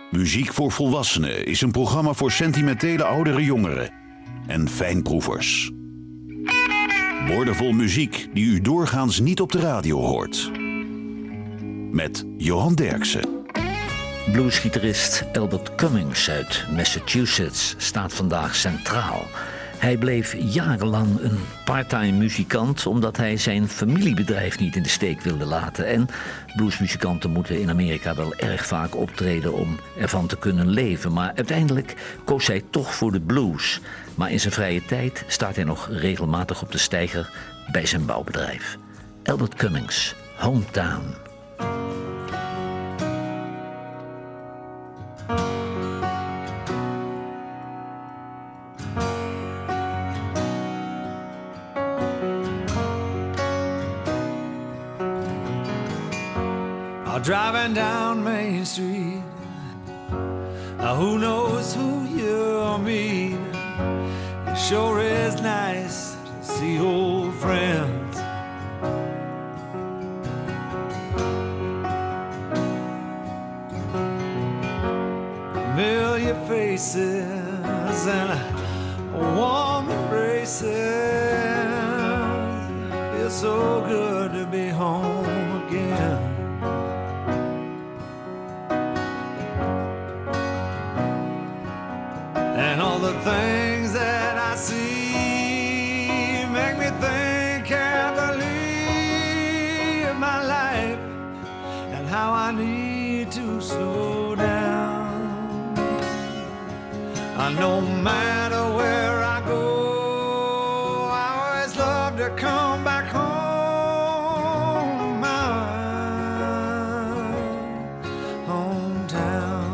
Muziek voor Volwassenen is een programma voor sentimentele oudere jongeren en fijnproevers. Woordenvol muziek die u doorgaans niet op de radio hoort. Met Johan Derksen. Bluesgitarist Albert Cummings uit Massachusetts staat vandaag centraal. Hij bleef jarenlang een parttime muzikant omdat hij zijn familiebedrijf niet in de steek wilde laten. En bluesmuzikanten moeten in Amerika wel erg vaak optreden om ervan te kunnen leven. Maar uiteindelijk koos hij toch voor de blues. Maar in zijn vrije tijd staat hij nog regelmatig op de steiger bij zijn bouwbedrijf. Albert Cummings, Hometown. Driving down Main Street, who knows who you'll meet. It sure is nice to see old friends. Familiar faces and warm embraces. Feels so good to be home again. And all the things that I see make me think, can't believe my life and how I need to slow down. No matter where I go, I always love to come back home, my hometown.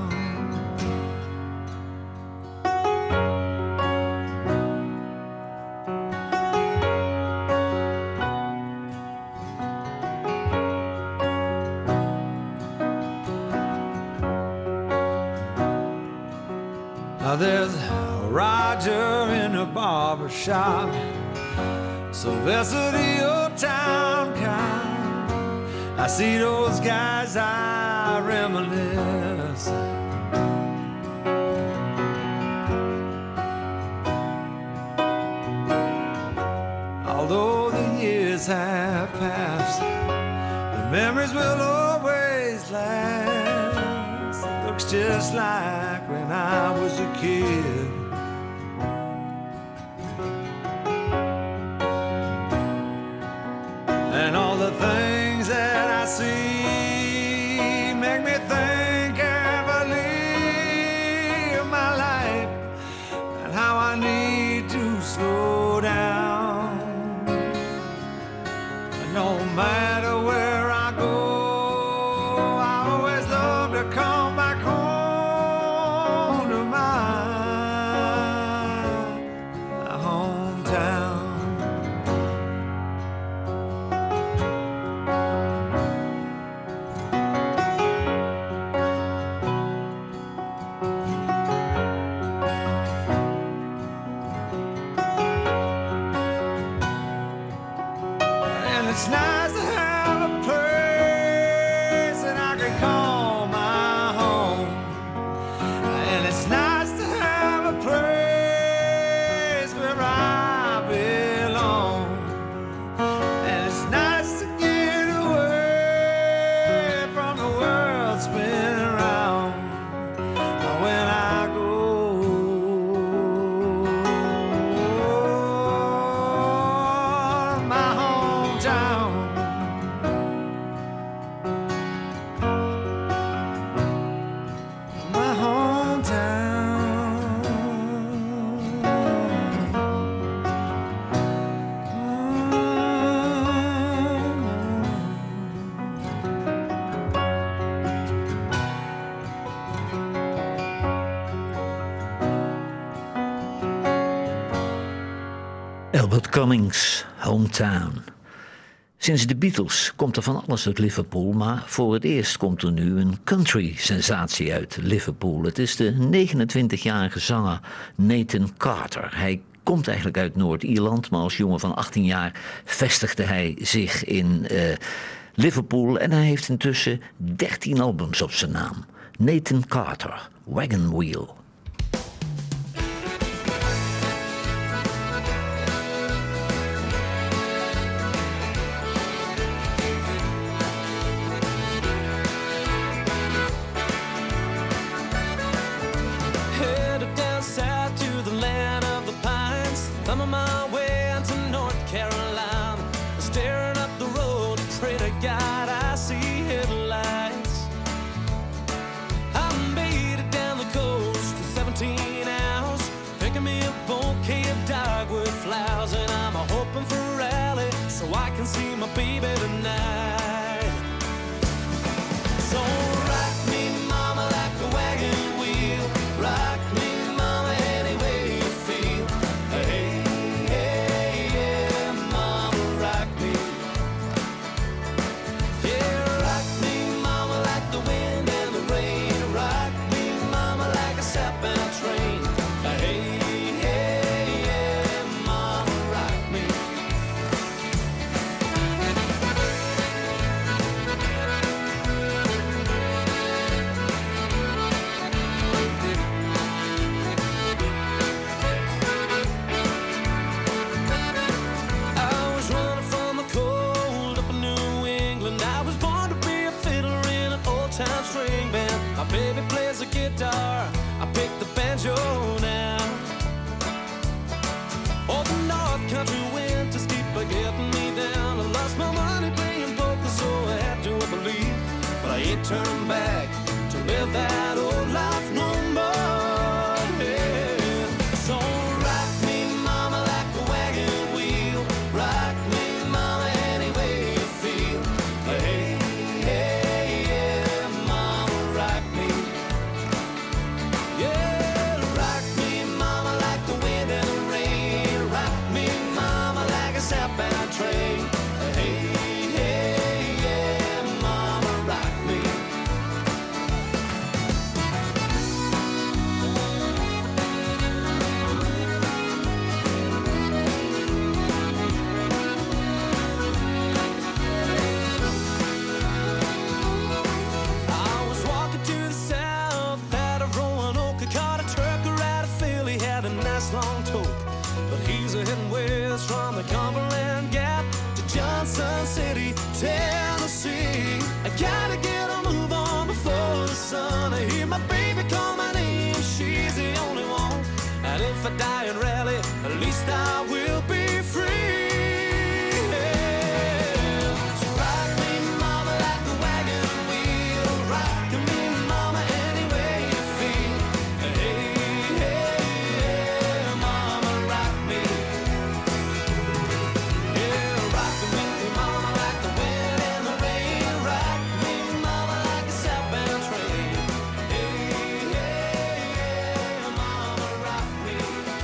There's Roger in the barber shop, Sylvester the old town cop. I see those guys, I reminisce. Although the years have passed, the memories will always last. It looks just like when I was a kid. And all the things that I see make me think and believe my life and how I need to slow down. And no matter where I go, I always love to come back home to my hometown. And it's nice to have a place that I can call my home. And it's nice to have a place where I belong. And it's nice to get away from the world spinning around when I go. My hometown. My hometown. Albert Cummings, Hometown. Sinds de Beatles komt er van alles uit Liverpool, maar voor het eerst komt er nu een country-sensatie uit Liverpool. Het is de 29-jarige zanger Nathan Carter. Hij komt eigenlijk uit Noord-Ierland, maar als jongen van 18 jaar vestigde hij zich in Liverpool en hij heeft intussen 13 albums op zijn naam. Nathan Carter, Wagon Wheel. Headed down south to the land of the pines, thumbing my way into North Carolina, staring up the road, pray to God I see headlights. I made it down the coast in 17 hours, picking me a bouquet of dogwood flowers, and I'm hoping for a rally so I can see my baby tonight. So rock me, mama, like a wagon wheel. Rock me, mama, any way you feel. Hey, hey, yeah, mama, rock me. Yeah, rock me, mama, like the wind and the rain. Rock me, mama, like a southbound train. Hey, hey, yeah, mama, rock me. I was running from the cold up in New England. I was born to be a fiddler in an old-time string band. My baby plays the guitar, I pick the banjo now. Oh, the North Country winters keep getting me down. I lost my money playing poker, so I had to believe. But I ain't turning back to live that old life no more. Yeah. So rock me, mama, like a wagon wheel. Rock me, mama, any way you feel. Hey, hey, yeah, mama, rock me. Yeah, rock me, mama, like the wind and the rain. Rock me, mama, like a southbound train. Hey, hey, yeah, mama, rock me. I was walking to the south out of Roanoke. I caught a trucker out of Philly, had a nice long toke. But he's a heading west from the Cumberland Gap to Johnson City, Tennessee. I gotta get a move on before the sun. I hear my baby call my name, she's the only one. And if I die in Raleigh, at least I will be free. So rock me, mama, like a wagon wheel. Rock me, mama, any way you feel. Hey, hey, yeah, mama, rock me. Yeah, rock me, mama, like the wind and the rain. Rock me, mama, like a southbound train. Hey, hey, yeah, mama, rock me.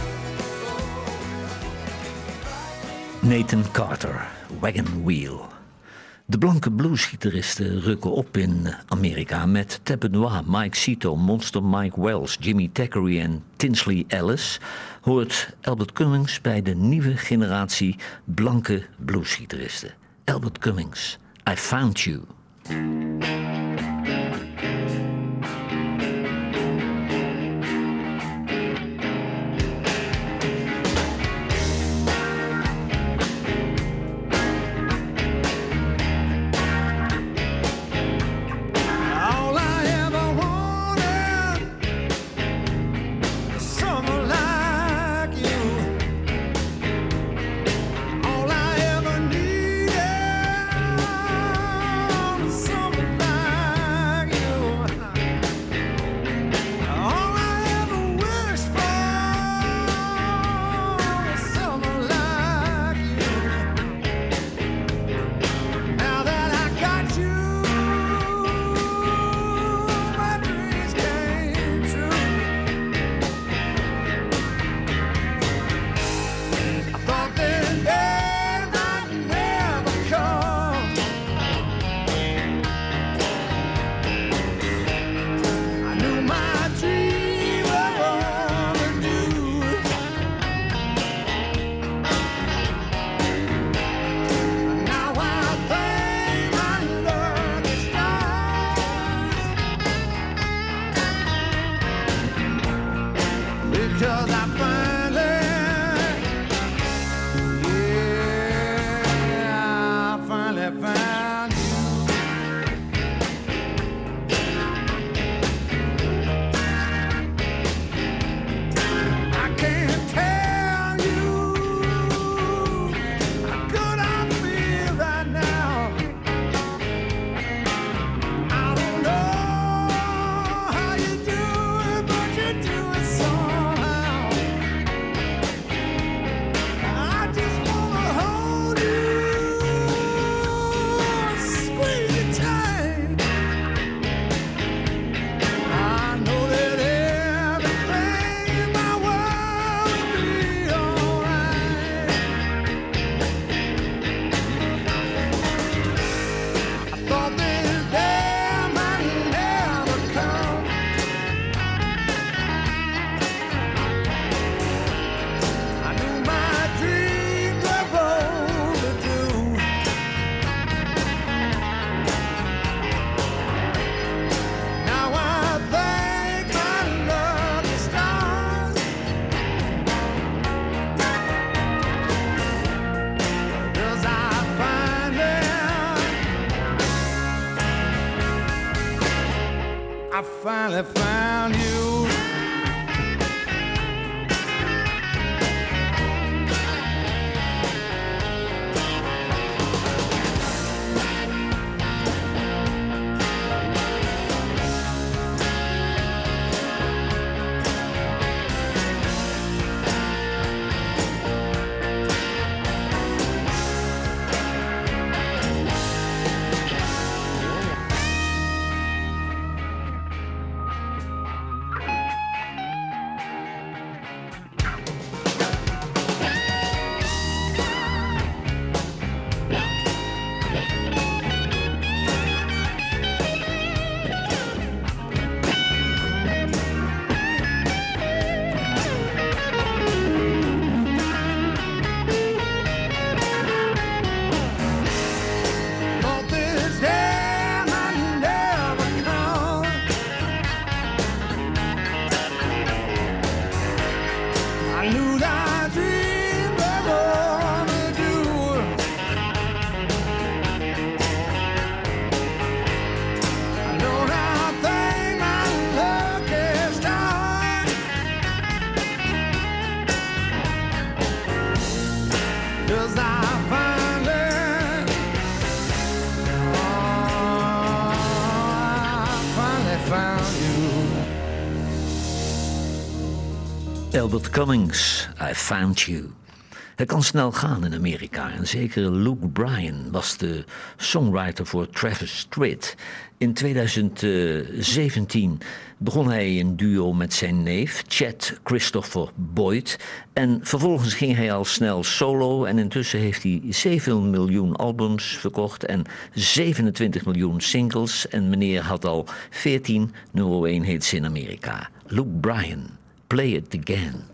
Nathan Carter, Wagon Wheel. De blanke bluesgitaristen rukken op in Amerika met Ted Benoit, Mike Cito, Monster Mike Wells, Jimmy Thackeray en Tinsley Ellis. Hoort Albert Cummings bij de nieuwe generatie blanke bluesgitaristen. Albert Cummings, I Found You. All I ever wanted, someone like you. All I ever needed, someone like 'cause I finally, yeah, I finally found you. I can't tell you how good I feel right now. I don't know how you do it, but you do it somehow. I just wanna hold you, squeeze you tight. I know that everything in my world will be alright. I thought this day might never come. I knew my dreams were overdue. Now I thank my lucky stars, 'cause I finally found you. Thought this day might never come. I knew that dreams were overdue. I know that I thank my lucky stars, 'cause I finally, I finally found you. Albert Cummings, I Found You. Het kan snel gaan in Amerika en zeker Luke Bryan was de songwriter voor Travis Tritt. In 2017 begon hij een duo met zijn neef Chad Christopher Boyd en vervolgens ging hij al snel solo en intussen heeft hij 7 miljoen albums verkocht en 27 miljoen singles en meneer had al 14 nummer 1 hits in Amerika. Luke Bryan, Play It Again.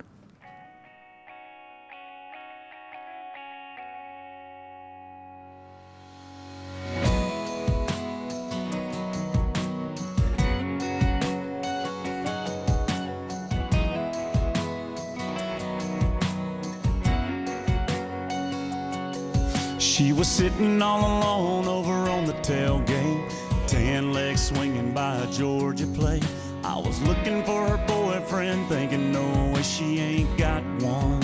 She was sitting all alone over on the tailgate, tan legs swinging by a Georgia plate. I was looking for her boyfriend, thinking no way she ain't got one.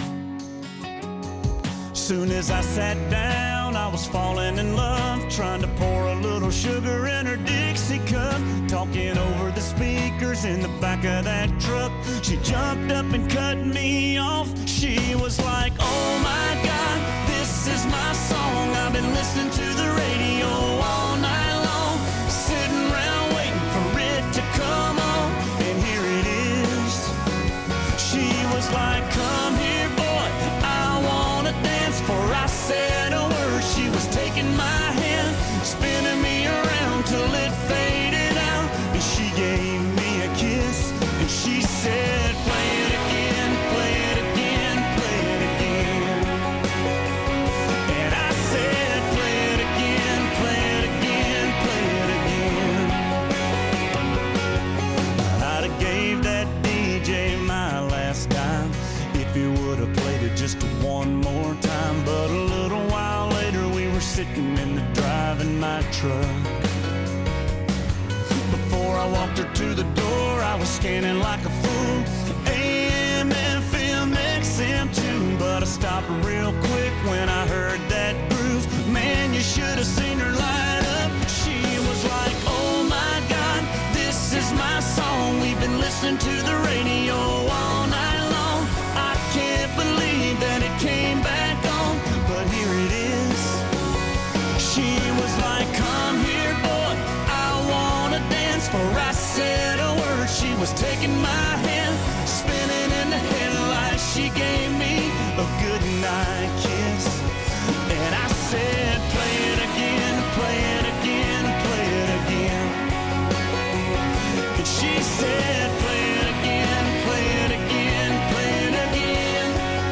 Soon as I sat down, I was falling in love, trying to pour a little sugar in her Dixie cup, talking over the speakers in the back of that truck. She jumped up and cut me off. She was like, oh my God, this is my song. I've been listening to the radio all night long, sitting around waiting for it to come on, and here it is. She was like, come here boy, I wanna dance. Before I said a word, she was taking my hand, spinning me around till it faded out, and she gave me a kiss, and she said, play it again, play it again, play it again. And I said, play it again, it just one more time. But a little while later we were sitting in the driving my truck. Before I walked her to the door, I was scanning like a fool. AM, FM, XM too. But I stopped real quick when I heard that groove. Man, you should have seen her light up. She was like, oh my God, this is my song. We've been listening to the radio all night long. I can't believe that it came back on, but here it is. She was like, come here, boy, I wanna dance. For I said a word, she was taking my hand, spinning in the headlights. She gave me a goodnight kiss, and I said, play it again, play it again, play it again. And she said, play it again, play it again, play it again.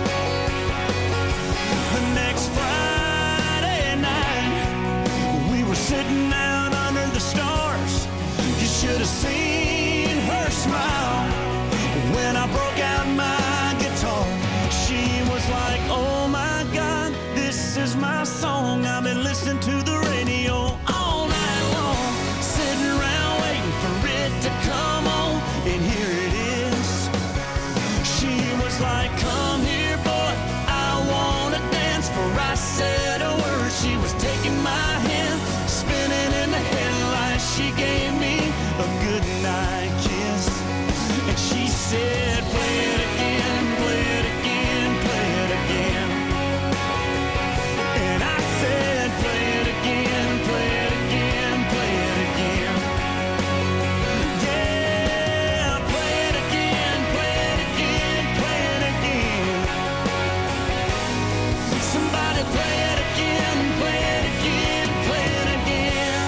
The next Friday night, we were sitting out under the stars. You should have seen her smile when I broke out my guitar. She was like, oh my God, this is my song. I've been listening to the radio all night long, sitting around waiting for it to come on, and here it is. She was like, come here, boy, I wanna dance. For I said a word, she was taking my hand, spinning in the headlights. She gave me a goodnight kiss, and she said, play it again, play it again, play it again. And I said, play it again, play it again, play it again. Yeah, play it again, play it again, play it again. Somebody play it again, play it again, play it again.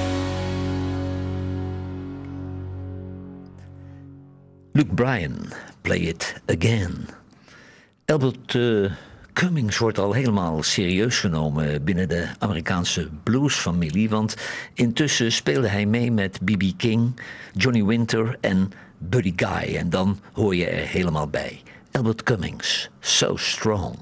Luke Bryan, Play It Again. Albert Cummings wordt al helemaal serieus genomen binnen de Amerikaanse bluesfamilie, want intussen speelde hij mee met B.B. King, Johnny Winter en Buddy Guy. En dan hoor je er helemaal bij. Albert Cummings, So Strong.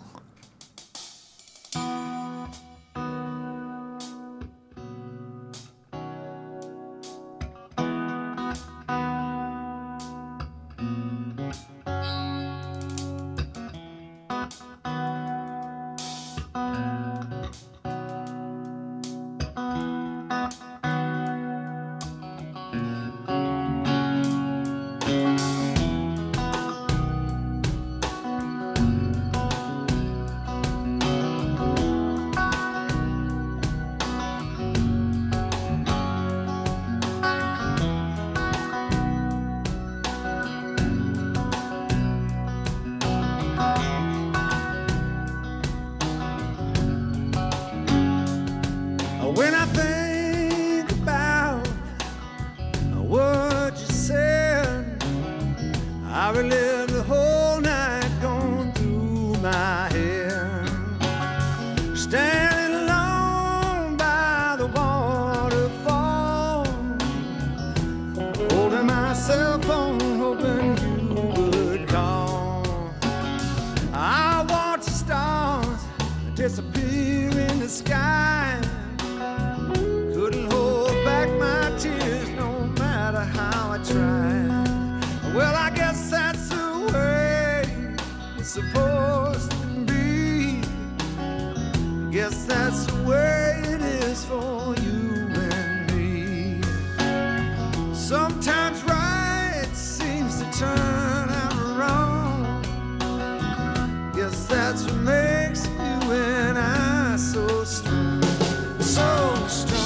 When I think about what you said, I relive the whole night going through my head. Standing alone by the waterfall, holding my cell phone, hoping you would call. I watch the stars disappear in the sky. Couldn't hold back my tears no matter how I tried. Well, I guess that's the way it's supposed to be. Guess that's the way it is for you and me. Sometimes right seems to turn out wrong. Guess that's what makes you and I so strong. So strong.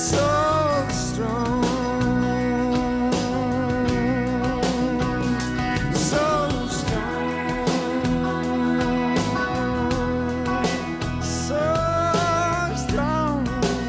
so strong, so strong, so strong.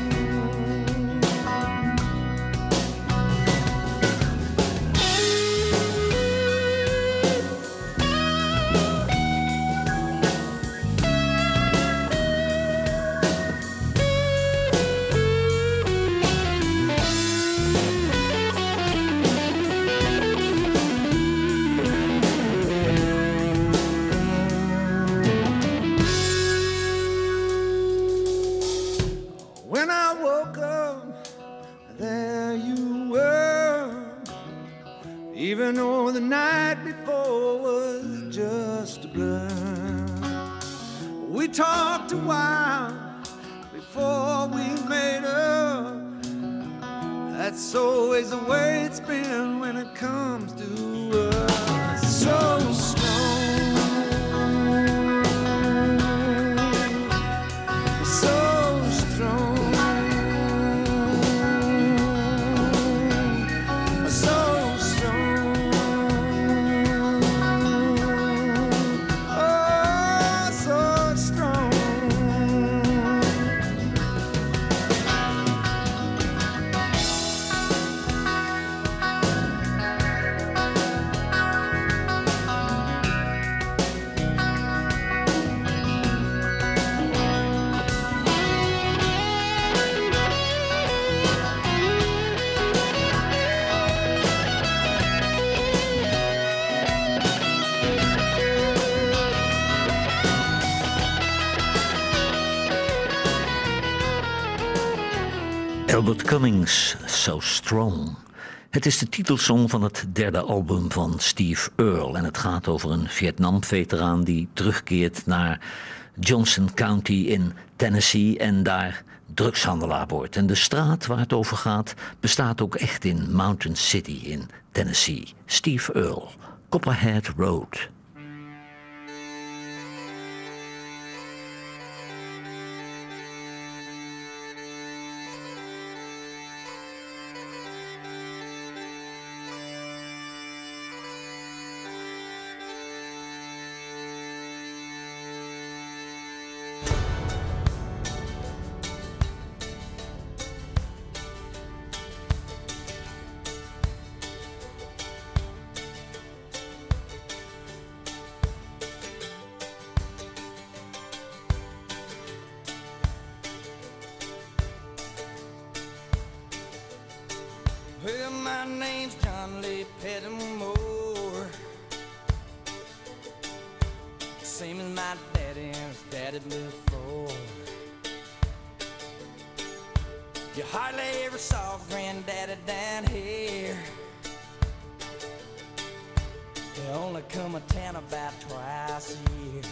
When I woke up, there you were, even though the night before was just a blur. We talked a while before we made up. That's always the way it's been when it comes to us. So strong, so strong, so strong, oh, so strong. Albert Cummings, So Strong. Het is de titelsong van het derde album van Steve Earle. En het gaat over een Vietnam-veteraan die terugkeert naar Johnson County in Tennessee en daar drugshandelaar wordt. En de straat waar het over gaat bestaat ook echt in Mountain City in Tennessee. Steve Earle, Copperhead Road. Well, my name's John Lee Pettimore, same as my daddy and his daddy before. You hardly ever saw Granddaddy down here. They only come to town about twice a year.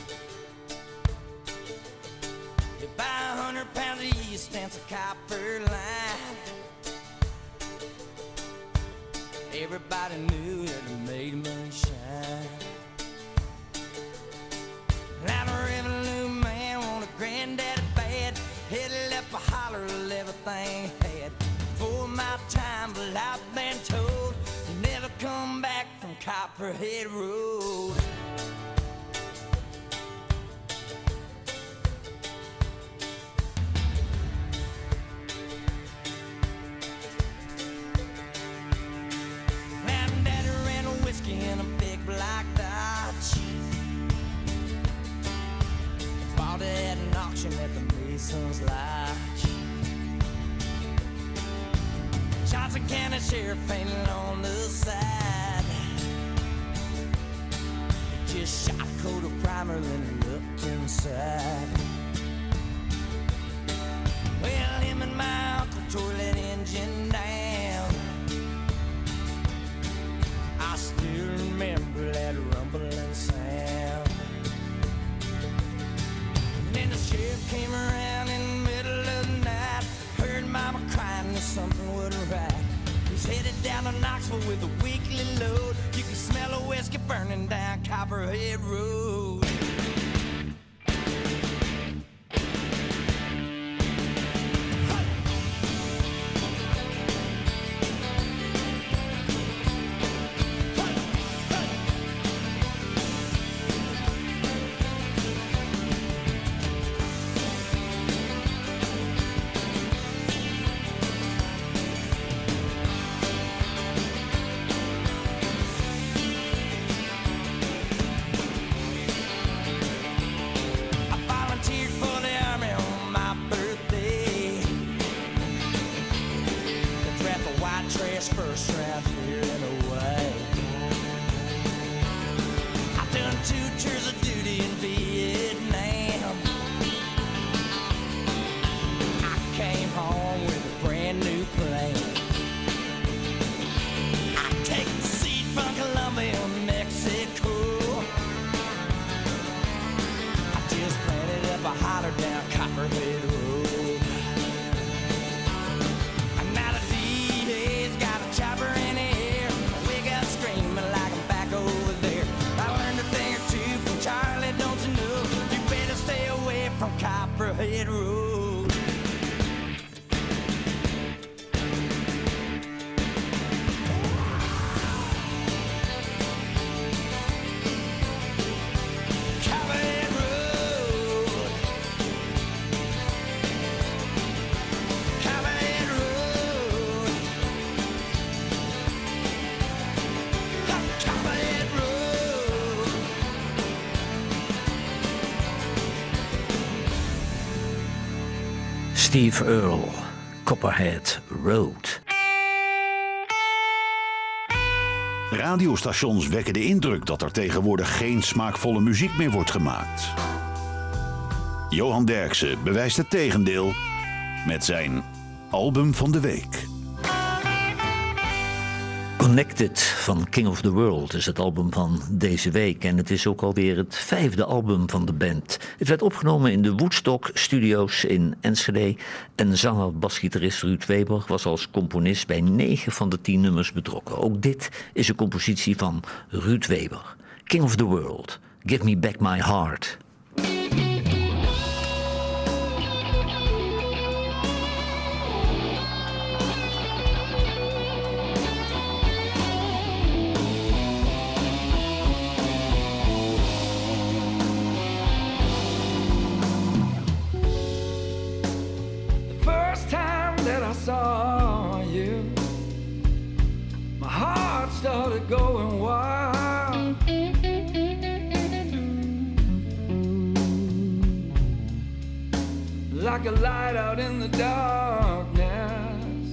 You buy 100 pounds of yeast and some copper line. Everybody knew that it made moonshine. Now the revenue man wanted Granddaddy bad. Headed up a holler of everything he had. For my time, but I've been told you never come back from Copperhead Road. In a big black Dodge, bought it at an auction at the Mason's Lodge. Johnson County Sheriff painted on the side. Just shot a coat of primer, then looked inside. Well, him and my uncle tore that engine down. I still remember that rumbling sound. And then the sheriff came around in the middle of the night. Heard mama crying that something wasn't right. He's headed down to Knoxville with a weekly load. You can smell a whiskey burning down Copperhead Road. trash first round here in a way. I've done 2 tours of duty in Vietnam. I came home with a brand new plane. I take the seat from Colombia, Mexico. I just planted up a holler down Copperhead Road. And now the DA's got a chopper in the air. We got screaming like I'm back over there. I learned a thing or two from Charlie, don't you know? You better stay away from Copperhead Road. Copperhead Road. Copperhead Road. Copperhead Road. Steve Earle, Copperhead Road. Radiostations wekken de indruk dat er tegenwoordig geen smaakvolle muziek meer wordt gemaakt. Johan Derksen bewijst het tegendeel met zijn album van de week. Connected van King of the World is het album van deze week. En het is ook alweer het 5e album van de band. Het werd opgenomen in de Woodstock Studios in Enschede. En zanger-basgitarist Ruud Weber was als componist bij 9 van de 10 nummers betrokken. Ook dit is een compositie van Ruud Weber. King of the World, Give Me Back My Heart. First time that I saw you, my heart started going wild. Like a light out in the darkness.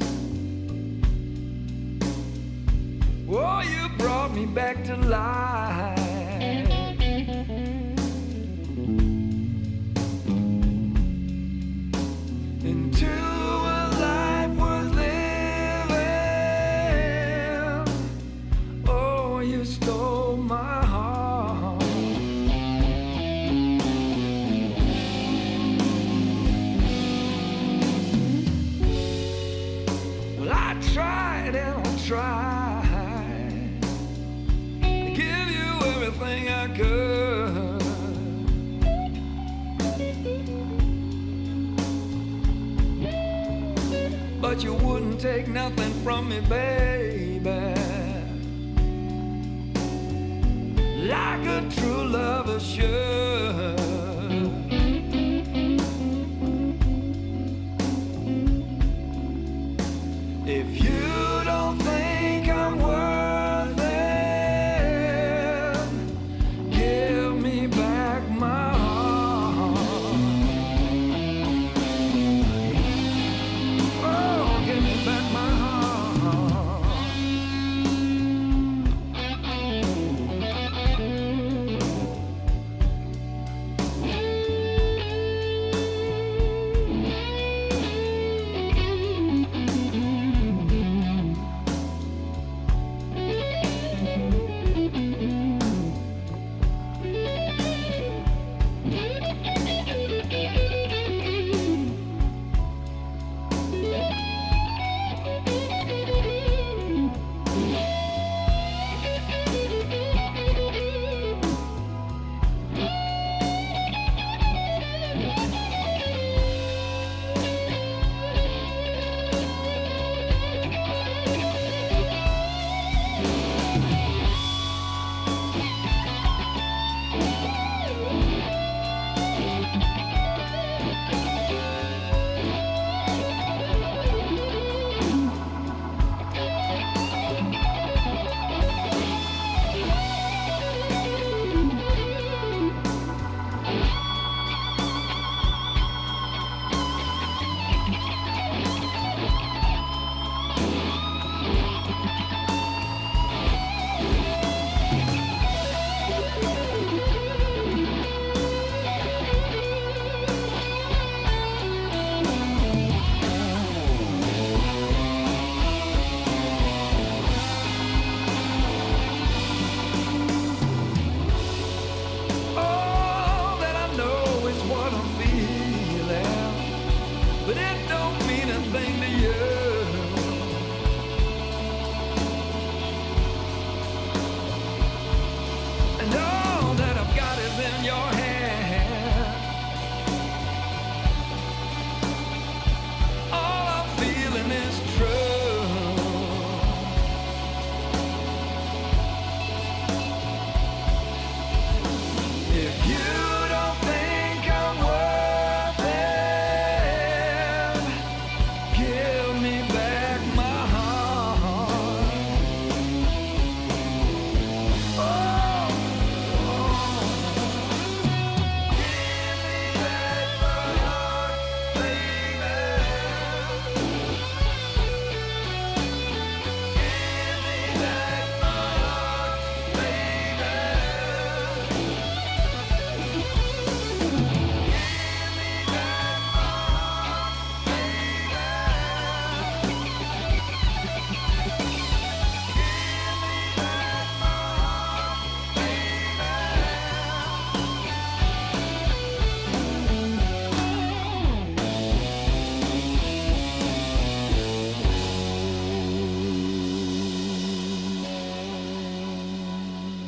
Oh, you brought me back to life. Into a life worth living. Oh, you stole my heart. Well, I tried and I tried to give you everything I could. But you wouldn't take nothing from me, baby. Like a true lover should. If you don't think I'm worth it, give me back my heart. Oh, give me back my heart.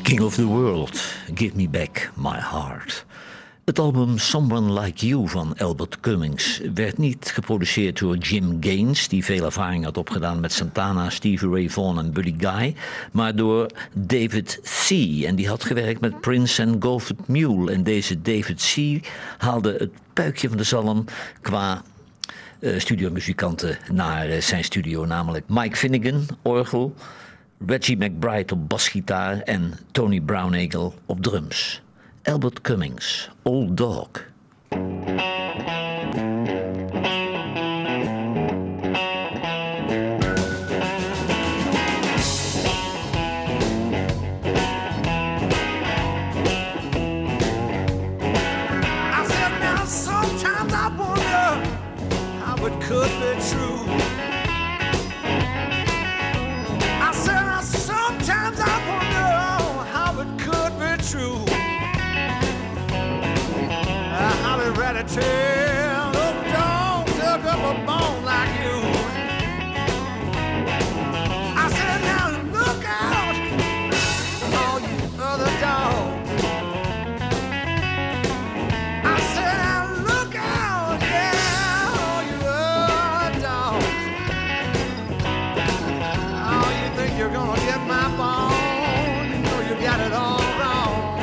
King of the World, Give Me Back My Heart. Het album Someone Like You van Albert Cummings werd niet geproduceerd door Jim Gaines, die veel ervaring had opgedaan met Santana, Stevie Ray Vaughan en Buddy Guy, maar door David C. En die had gewerkt met Prince en Goldford Mule. En deze David C. haalde het puikje van de zalm qua studiomuzikanten naar zijn studio, namelijk Mike Finnegan, orgel, Reggie McBride op basgitaar en Tony Brownagel op drums. Albert Cummings, Old Dog. Could be true. I said now sometimes I wonder how it could be true. How they ready to tell a dog dug up a bone like you. I said now look out, all you other dogs. I said now look out, yeah. You're gonna get my bone, you know you got it all wrong.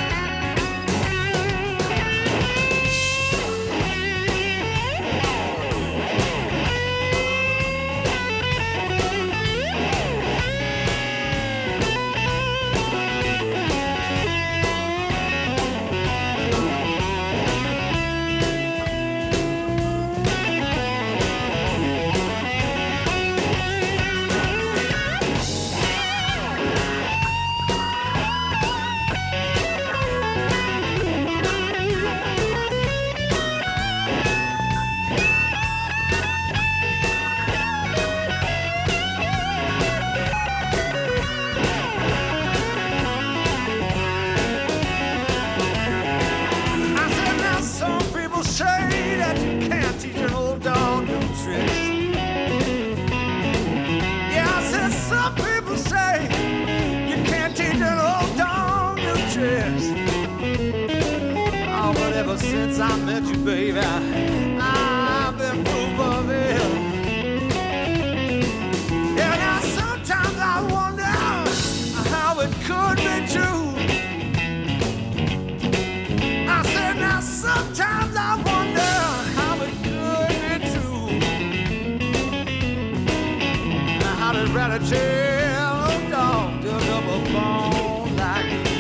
Since I met you, baby, I've been proof of it. Yeah, now sometimes I wonder how it could be true. I said, now sometimes I wonder how it could be true. How did rather tell a dog dug up a bone like you?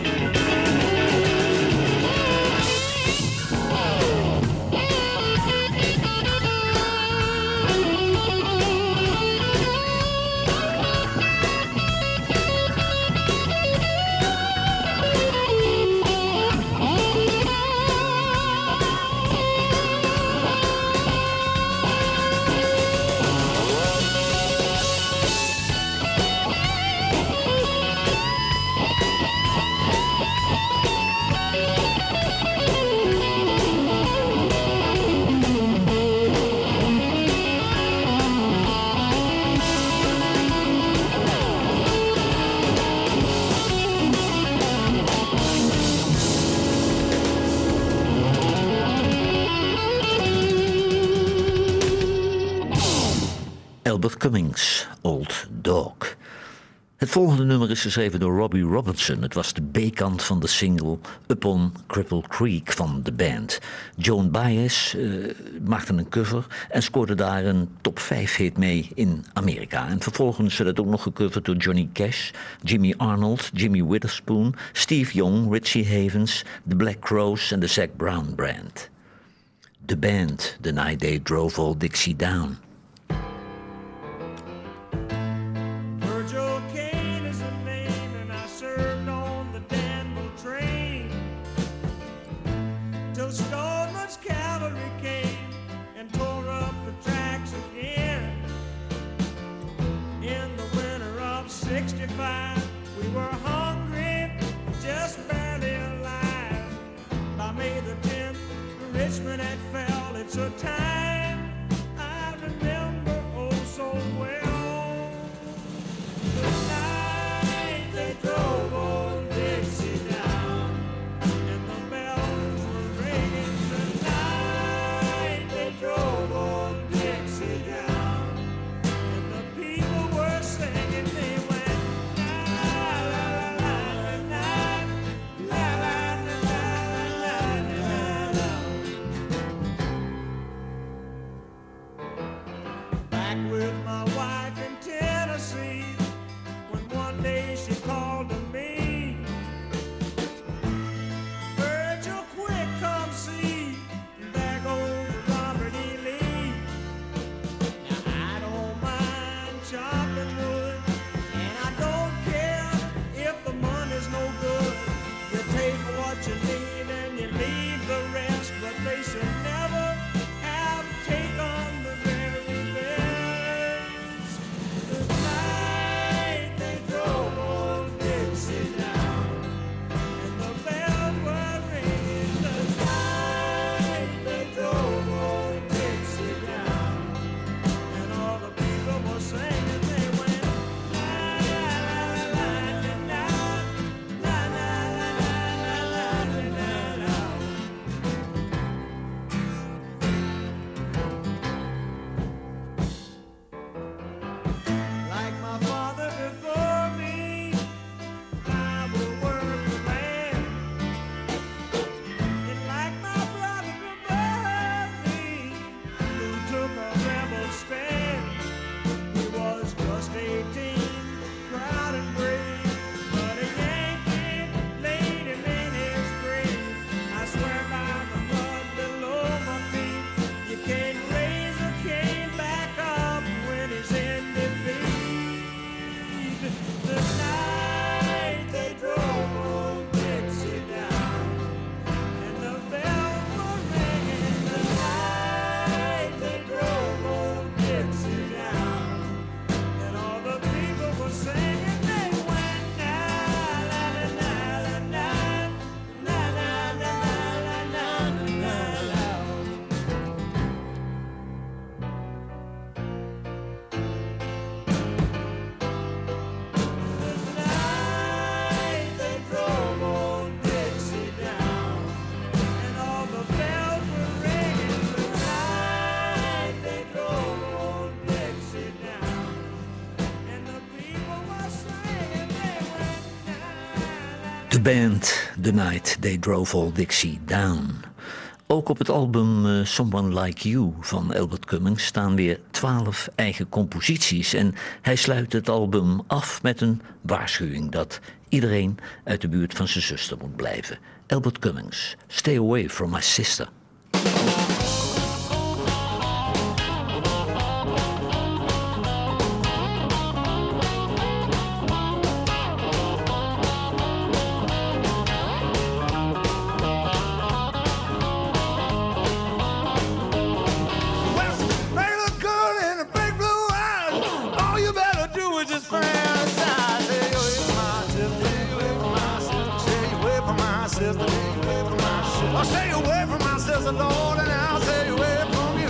Albert Cummings, Old Dog. Het volgende nummer is geschreven door Robbie Robertson. Het was de B-kant van de single Up on Cripple Creek van de band. Joan Baez maakte een cover en scoorde daar een top 5 hit mee in Amerika. En vervolgens werd het ook nog gecoverd door Johnny Cash, Jimmy Arnold, Jimmy Witherspoon, Steve Young, Richie Havens, The Black Crowes en de Zac Brown Band. De band, The Night They Drove Old Dixie Down. We were hungry, just barely alive. By May the 10th, Richmond had fell. It's a time I remember oh so well. The night they drove away. back with my wife in Tennessee when one day she called to me. Virgil, quick, come see. There goes Robert E. Lee. Now I don't mind chopping wood, and I don't care if the money's no good. You take what you need and you leave the rest, but they should never have taken the very best. The night they drove old Dixie down, and the bells were ringing. The night they drove old Dixie down, and all the people were singing. They went la la la la la la la la la la la. Like my father before me, I will work the land. And like my brother above me, who took a rebel stand, he was just 18, proud and brave, but a Yankee laid him in his grave. I swear by the mud below my feet, you can't raise a cane back up when he's in defeat. The night they drove old Dixie down, and the bells were ringing. The night they drove old Dixie down, and all the people were singing. They went la la la la la la la la la la la la. The night they drove old Dixie down, and all the bells were ringing. The night they drove old Dixie down, and the people were singing. They went la la. De band The Night They Drove Old Dixie Down. Ook op het album Someone Like You van Albert Cummings staan weer 12 eigen composities. En hij sluit het album af met een waarschuwing dat iedereen uit de buurt van zijn zuster moet blijven. Albert Cummings, Stay Away From My Sister. They look good in the big blue eyes. All you better do is just fantasize. Stay away from my sister. Stay away from my sister. Stay away from my sister. Oh, stay away from my sister, Lord, and I'll stay away from you.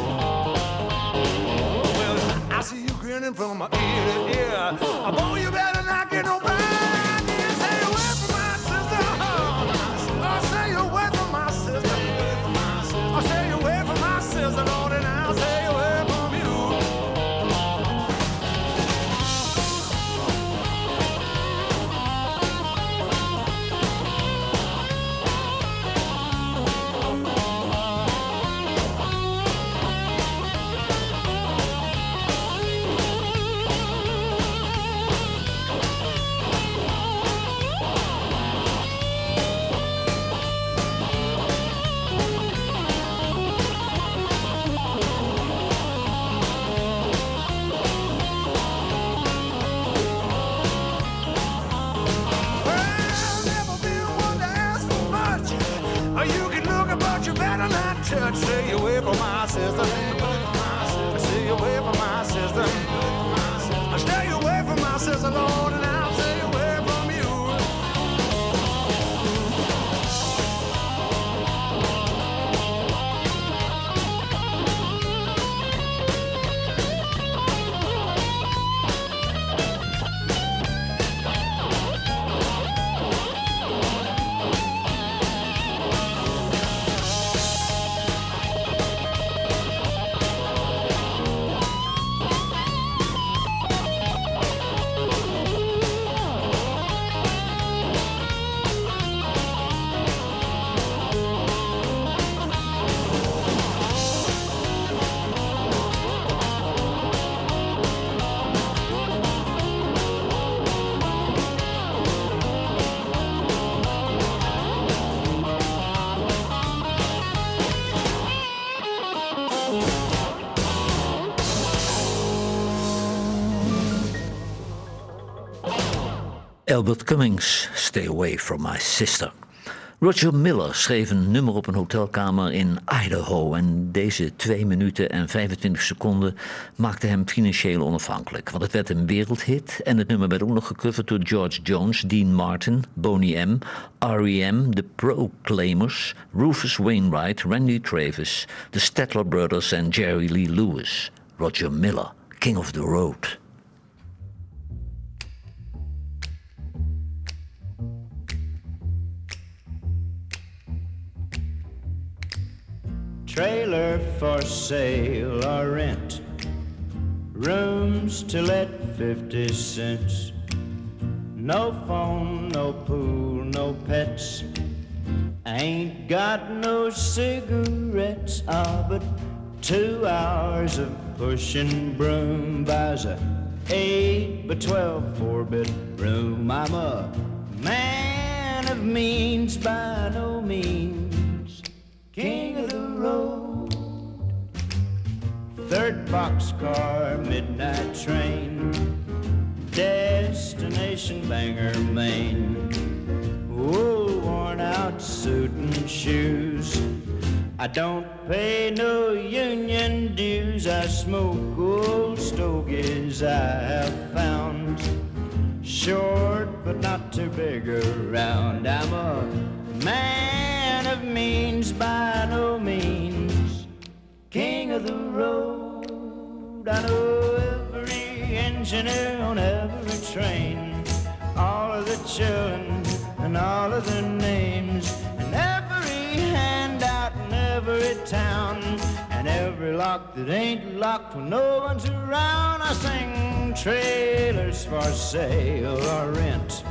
Well, I see you grinning from my ear to ear. Boy, you better not get no back. Stay away from my sister. Oh, stay away from my sister. Oh, stay away from my sister, Lord, and I'll stay away from you. Touch, stay away from my sister. Stay away from my sister. Stay away from my sister, Lord, and I'll stay away from you. Albert Cummings, Stay Away From My Sister. Roger Miller schreef een nummer op een hotelkamer in Idaho en deze 2 minuten en 25 seconden maakte hem financieel onafhankelijk. Want het werd een wereldhit en het nummer werd ook nog gecoverd door George Jones, Dean Martin, Boney M, R.E.M., The Proclaimers, Rufus Wainwright, Randy Travis, The Statler Brothers en Jerry Lee Lewis. Roger Miller, King of the Road. Trailer for sale or rent, rooms to let 50 cents. No phone, no pool, no pets. Ain't got no cigarettes, but 2 hours of pushing broom buys a 8 by 12 4-bedroom. I'm a man of means by no means, king of the road. 3rd boxcar, midnight train, destination Bangor, Maine. Oh, worn out suit and shoes. I don't pay no union dues. I smoke old stogies I have found, short but not too big around. I'm a man of means by no means, king of the road. I know every engineer on every train, all of the children and all of their names, and every handout in every town, and every lock that ain't locked when no one's around. I sing trailers for sale or rent,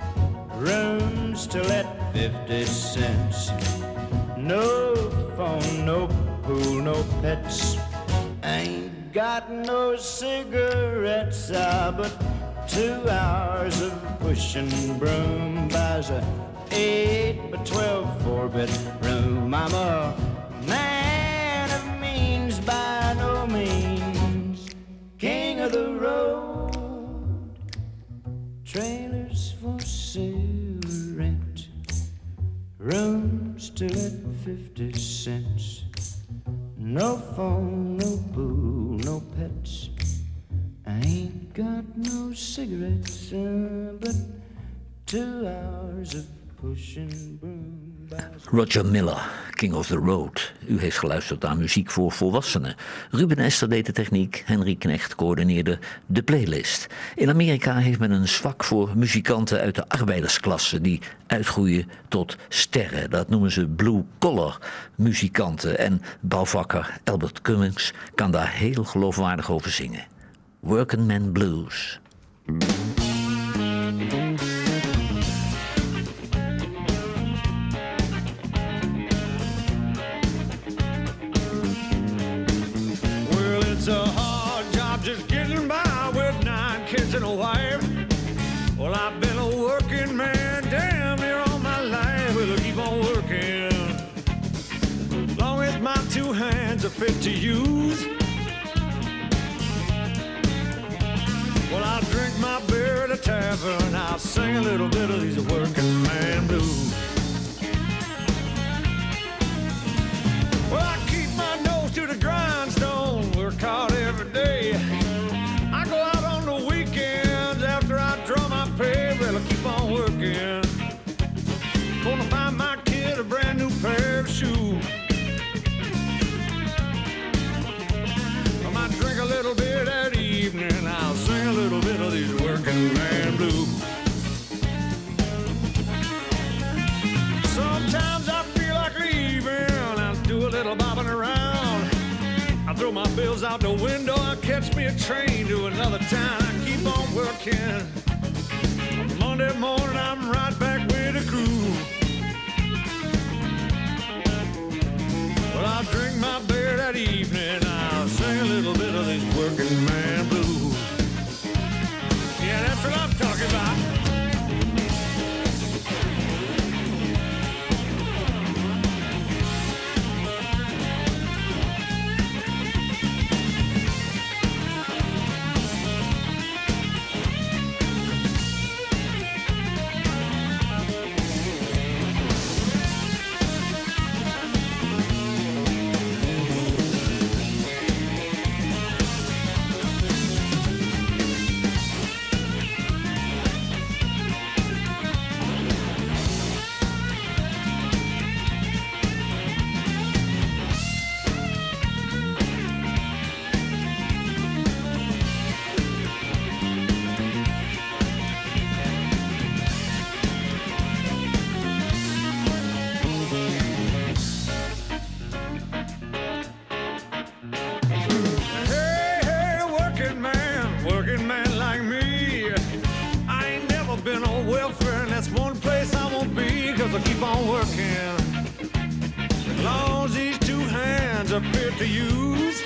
rooms to let 50 cents. No phone, no pool, no pets. Ain't got no cigarettes, but 2 hours of pushing broom buys a 8 by 12 4-bedroom. I'm a man of means by no means, king of the road. Trailers for sale, rent, rooms to let 50 cents. No phone, no pool, no pets. I ain't got no cigarettes, but 2 hours of pushing broom. Roger Miller, King of the Road. U heeft geluisterd naar muziek voor volwassenen. Ruben Ester deed de techniek, Henry Knecht coördineerde de playlist. In Amerika heeft men een zwak voor muzikanten uit de arbeidersklasse die uitgroeien tot sterren. Dat noemen ze blue-collar muzikanten. En bouwvakker Albert Cummings kan daar heel geloofwaardig over zingen. Working Man Blues. It's a hard job just getting by with 9 kids and a wife. Well, I've been a working man damn near all my life. Well, I keep on working as long as my 2 hands are fit to use. Well, I'll drink my beer at a tavern, I'll sing a little bit of these working man blues. Well, I keep my nose to the grindstone, work hard every day. I go out on the weekends after I draw my pay. Well, I keep on working, gonna buy my kid a brand new pair of shoes. I might drink a little bit that evening, I'll sing a little bit of these working man blues. Sometimes I feel like leaving, I do a little bobbing around. I throw my bills out the window, I catch me a train to another town. I keep on working. Monday morning I'm right back with the crew. Well, I'll drink my beer that evening, I'll sing a little bit of this working man blues. Yeah, that's what I'm talking about. to use.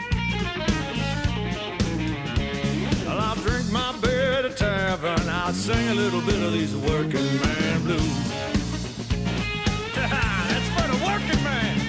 Well, I'll drink my beer at a tavern. I'll sing a little bit of these working man blues. That's for the working man.